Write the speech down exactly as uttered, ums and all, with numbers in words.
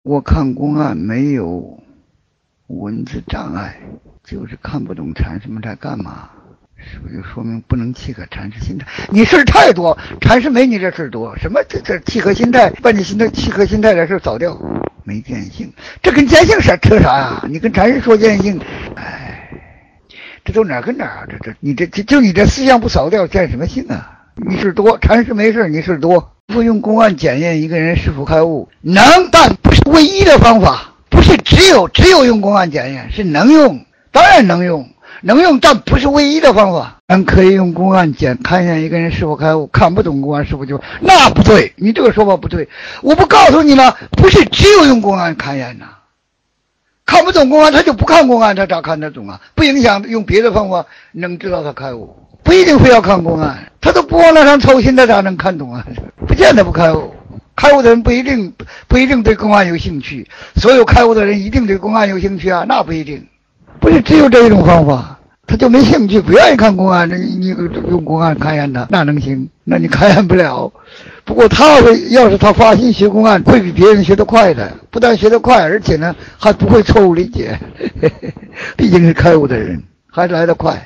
我看公案没有文字障碍，就是看不懂禅师们在干嘛，是不是就说明不能契合禅师心态？你事儿太多，禅师没你这事儿多。什么这这契合心态，把你心态契合心态的事扫掉，没见性，这跟见性扯扯啥呀？你跟禅师说见性，哎，这都哪跟哪啊？这这你这就就你这思想不扫掉，见什么性啊？你事多，禅师没事，你事多。不用公案检验一个人是否开悟，能，但不是唯一的方法，不是只有只有用公案检验，是能用，当然能用，能用，但不是唯一的方法。咱可以用公案检看一下一个人是否开悟，看不懂公案是否就那不对，你这个说法不对。我不告诉你了，不是只有用公案看验呐，看不懂公案他就不看公案，他咋看得懂啊？不影响用别的方法能知道他开悟，不一定非要看公案，他都不往那上操心，他咋能看懂啊？不见得不开悟。开悟的人不一定不一定对公案有兴趣，所有开悟的人一定对公案有兴趣啊？那不一定，不是只有这一种方法，他就没兴趣，不愿意看公案，你你用公案看验他，那能行？那你看验不了。不过他会，要是他发心学公案，会比别人学得快的，不但学得快，而且呢还不会错误理解，毕竟是开悟的人，还来得快。